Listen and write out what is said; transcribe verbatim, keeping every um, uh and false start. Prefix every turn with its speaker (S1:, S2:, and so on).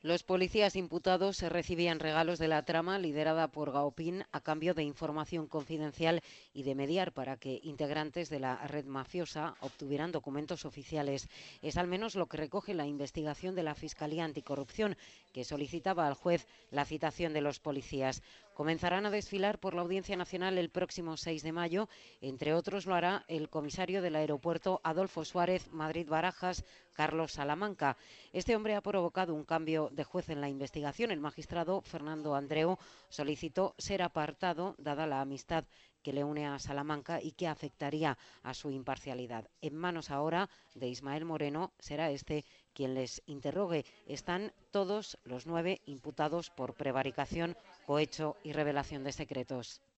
S1: Los policías imputados recibían regalos de la trama liderada por Gaopin a cambio de información confidencial y de mediar para que integrantes de la red mafiosa obtuvieran documentos oficiales. Es al menos lo que recoge la investigación de la Fiscalía Anticorrupción, que solicitaba al juez la citación de los policías. Comenzarán a desfilar por la Audiencia Nacional el próximo seis de mayo. Entre otros lo hará el comisario del aeropuerto Adolfo Suárez Madrid-Barajas, Carlos Salamanca. Este hombre ha provocado un cambio de juez en la investigación. El magistrado Fernando Andreu solicitó ser apartado, dada la amistad que le une a Salamanca y que afectaría a su imparcialidad. En manos ahora de Ismael Moreno será este quien les interrogue. Están todos los nueve imputados por prevaricación, cohecho y revelación de secretos.